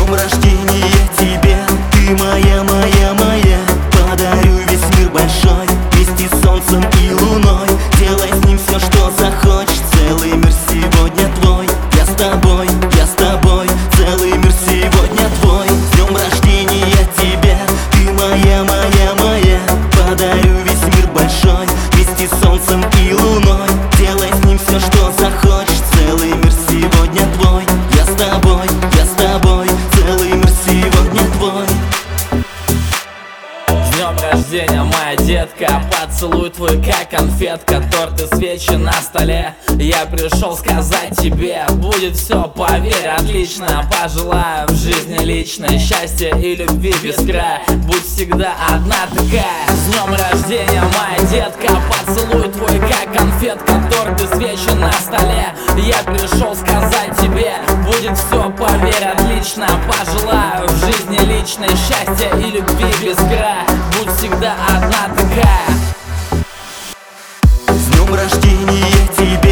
днем рождения тебе, ты моя, моя, моя. Подарю весь мир большой, вместе с солнцем и луной. Делай с ним все, что захочешь, целый мир сегодня твой. Я с тобой, целый мир сегодня твой. С днем рождения тебя, ты моя, моя, моя. Подарю весь мир большой, вместе с солнцем и луной. Делай с ним все, что захочешь, целый мир сегодня твой. Я с тобой, целый мир сегодня твой. С днем рождения, моя детка, поцелуй твой, как конфетка. Торт и свечи на столе, я пришел сказать тебе: будет все, поверь, отлично. Пожелаю в жизни личной счастья и любви без края. Будь всегда одна такая. С днем рождения, моя детка, поцелуй твой, как конфетка. Торт и свечи на столе, я пришел сказать тебе: будет все, поверь, отлично. Пожелаю в жизни личной счастья и любви без края. Будь всегда одна такая. С днем рождения тебя.